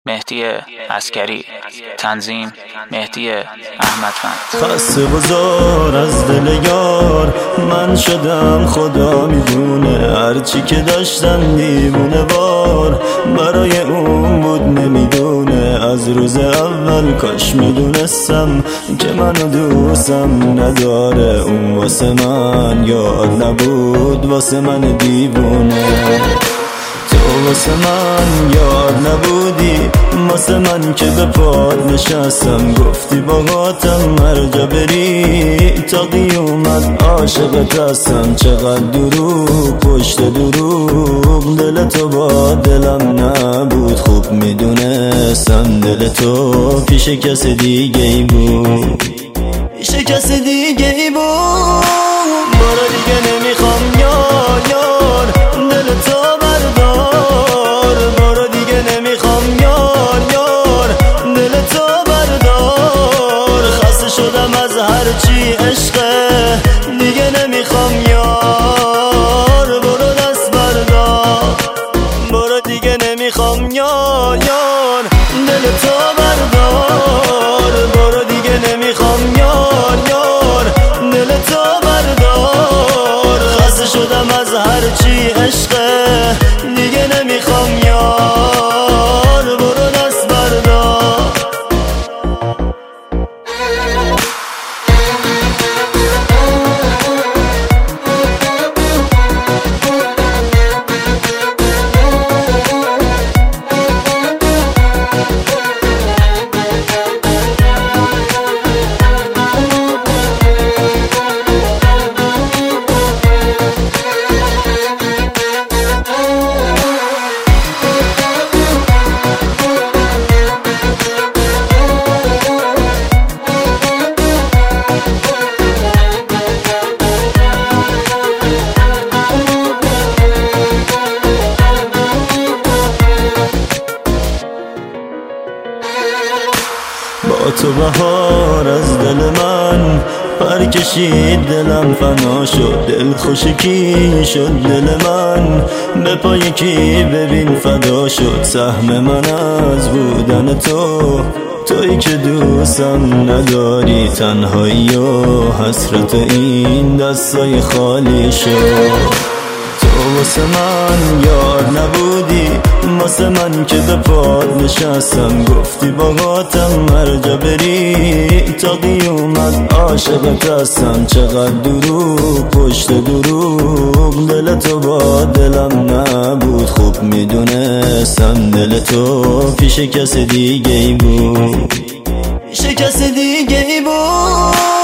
مهدی عسکری. تنظیم مهدی احمدفند. خسته بزار از دل یار من شدم، خدا میدونه هرچی که داشتم دیوونه بار برای اون بود نمیدونه. از روز اول کاش میدونستم که منو دوستم نداره. اون واسه من یاد نبود، واسه من دیوونه. تو واسه من یاد نبودی، واسه من که به پاد نشستم. گفتی باهاتم هر جا بری تا قیامت عاشقت هستم. چقدر دروغ پشت دروغ، دل تو با دلم نبود. خوب میدونستم دل تو پیش کس دیگه ای بود، پیش کس دیگه ای بود. برو دیگه نمیخوام یار دل تو بردار. برو دیگه نمیخوام یار دل تو بردار. خسته شدم از هرچی عشقه، دیگه نمیخوام یار. برو دست بردار. برو دیگه نمیخوام یار دل تو بردار. برو دیگه نمیخوام یار دل تو بردار. خسته شدم از هرچی عشقه، دیگه نمیخوام یار. برو دست بردار. با تو بهار از دل من پر کشید، دلم فنا شد. دل خوشکی شد دل من، به پای کی ببین فدا شد. سهم من از بودن تو، تویی که دوستم نداری. تنهایی و حسرت این دستای خالی شد. تو واسه من یار نبودی، واسه من که به پاد نشستم. گفتی باهاتم هر جا بری تا قیامت عاشقت هستم. چقدر دروغ پشت دروغ، دل تو با دلم نبود. خوب میدونستم دل تو پیش کس دیگه ای بود، پیش کس دیگه ای بود.